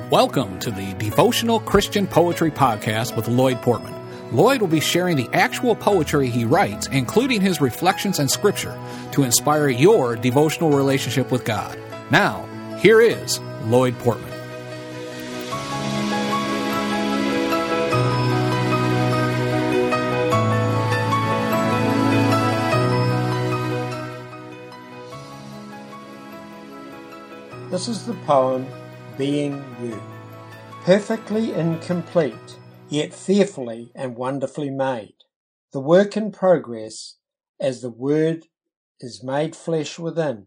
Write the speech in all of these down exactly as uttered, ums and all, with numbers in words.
Welcome to the Devotional Christian Poetry Podcast with Lloyd Portman. Lloyd will be sharing the actual poetry he writes, including his reflections and scripture, to inspire your devotional relationship with God. Now, here is Lloyd Portman. This is the poem, Being You. Perfectly incomplete, yet fearfully and wonderfully made. The work in progress, as the Word is made flesh within.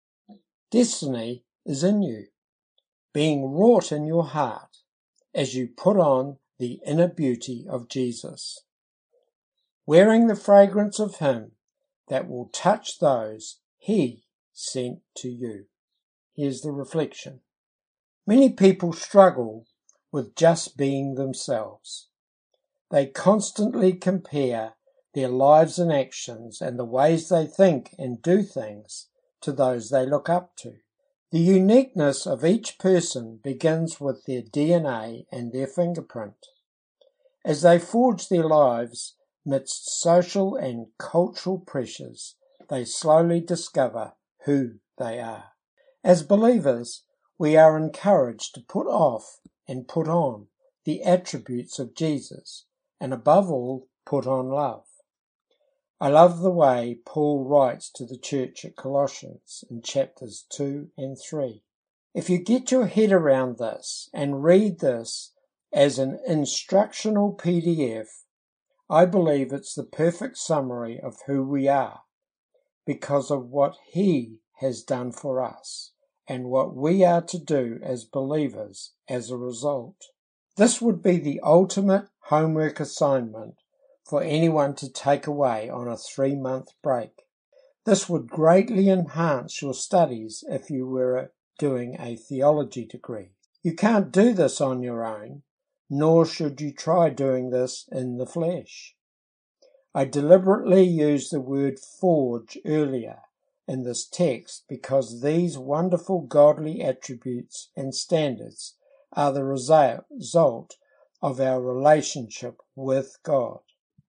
Destiny is in you, being wrought in your heart, as you put on the inner beauty of Jesus, wearing the fragrance of Him that will touch those He sent to you. Here's the reflection. Many people struggle with just being themselves. They constantly compare their lives and actions and the ways they think and do things to those they look up to. The uniqueness of each person begins with their D N A and their fingerprint. As they forge their lives amidst social and cultural pressures, they slowly discover who they are. As believers, we are encouraged to put off and put on the attributes of Jesus, and above all, put on love. I love the way Paul writes to the church at Colossians in chapters two and three. If you get your head around this and read this as an instructional P D F, I believe it's the perfect summary of who we are, because of what He has done for us, and what we are to do as believers as a result. This would be the ultimate homework assignment for anyone to take away on a three-month break. This would greatly enhance your studies if you were doing a theology degree. You can't do this on your own, nor should you try doing this in the flesh. I deliberately used the word forge earlier in this text because these wonderful godly attributes and standards are the result of our relationship with God.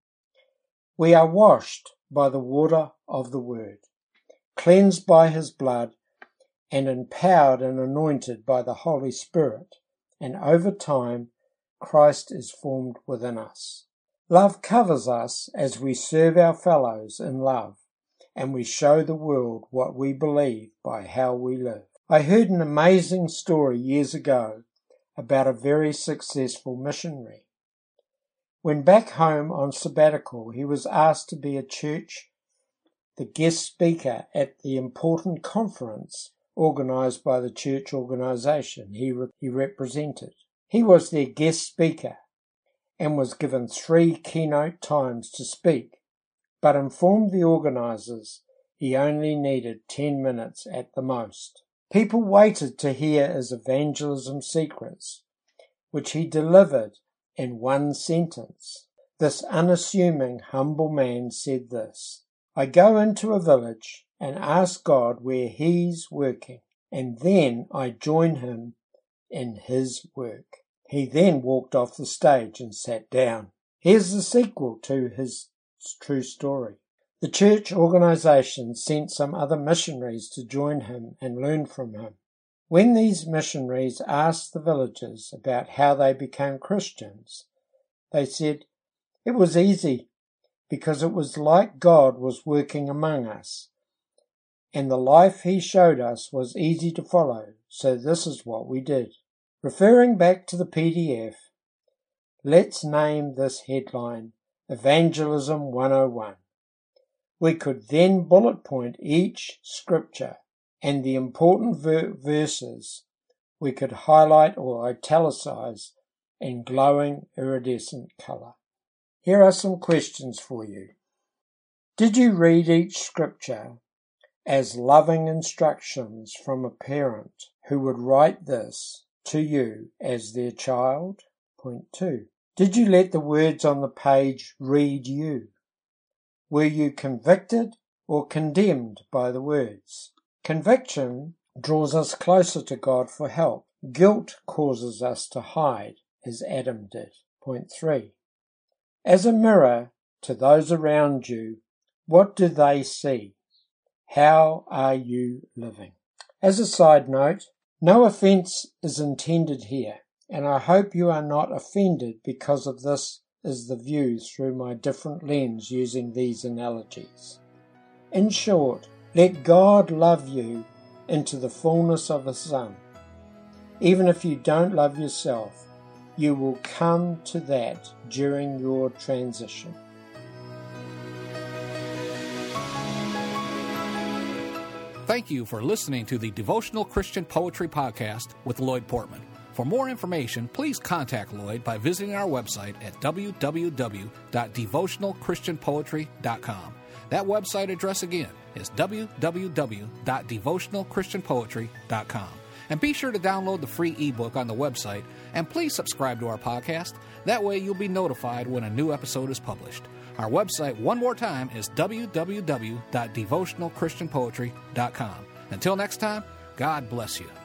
We are washed by the water of the Word, cleansed by His blood, and empowered and anointed by the Holy Spirit, and over time Christ is formed within us. Love covers us as we serve our fellows in love, and we show the world what we believe by how we live. I heard an amazing story years ago about a very successful missionary. When back home on sabbatical, he was asked to be a church, the guest speaker at the important conference organized by the church organization he, re- he represented. He was their guest speaker and was given three keynote times to speak, but informed the organizers he only needed ten minutes at the most. People waited to hear his evangelism secrets, which he delivered in one sentence. This unassuming, humble man said this: I go into a village and ask God where He's working, and then I join Him in His work. He then walked off the stage and sat down. Here's the sequel to his true story. The church organization sent some other missionaries to join him and learn from him. When these missionaries asked the villagers about how they became Christians, they said, it was easy because it was like God was working among us, and the life He showed us was easy to follow, so this is what we did. Referring back to the P D F, let's name this headline Evangelism one oh one. We could then bullet point each scripture and the important ver- verses we could highlight or italicize in glowing iridescent color. Here are some questions for you. Did you read each scripture as loving instructions from a parent who would write this to you as their child? Point two. Did you let the words on the page read you? Were you convicted or condemned by the words? Conviction draws us closer to God for help, Guilt causes us to hide, as Adam did. Point three. As a mirror to those around you, what do they see? How are you living? As a side note, no offense is intended here, and I hope you are not offended because of this is the view through my different lens using these analogies. In short, let God love you into the fullness of His Son. Even if you don't love yourself, you will come to that during your transition. Thank you for listening to the Devotional Christian Poetry Podcast with Lloyd Portman. For more information, please contact Lloyd by visiting our website at w w w dot devotional christian poetry dot com. That website address again is w w w dot devotional christian poetry dot com. And be sure to download the free ebook on the website, and please subscribe to our podcast. That way you'll be notified when a new episode is published. Our website, one more time, is w w w dot devotional christian poetry dot com. Until next time, God bless you.